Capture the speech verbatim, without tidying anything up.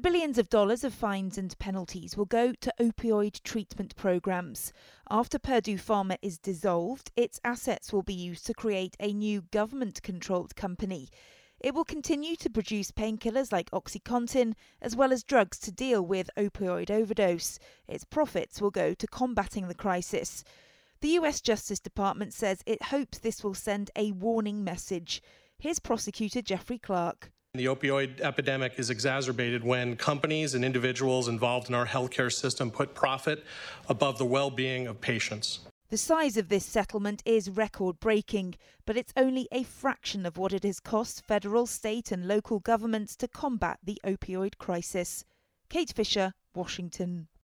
Billions of dollars of fines and penalties will go to opioid treatment programs. After Purdue Pharma is dissolved, its assets will be used to create a new government-controlled company. It will continue to produce painkillers like OxyContin, as well as drugs to deal with opioid overdose. Its profits will go to combating the crisis. The U S Justice Department says it hopes this will send a warning message. Here's prosecutor Jeffrey Clark. The opioid epidemic is exacerbated when companies and individuals involved in our healthcare system put profit above the well-being of patients. The size of this settlement is record-breaking, but it's only a fraction of what it has cost federal, state and local governments to combat the opioid crisis. Kate Fisher, Washington.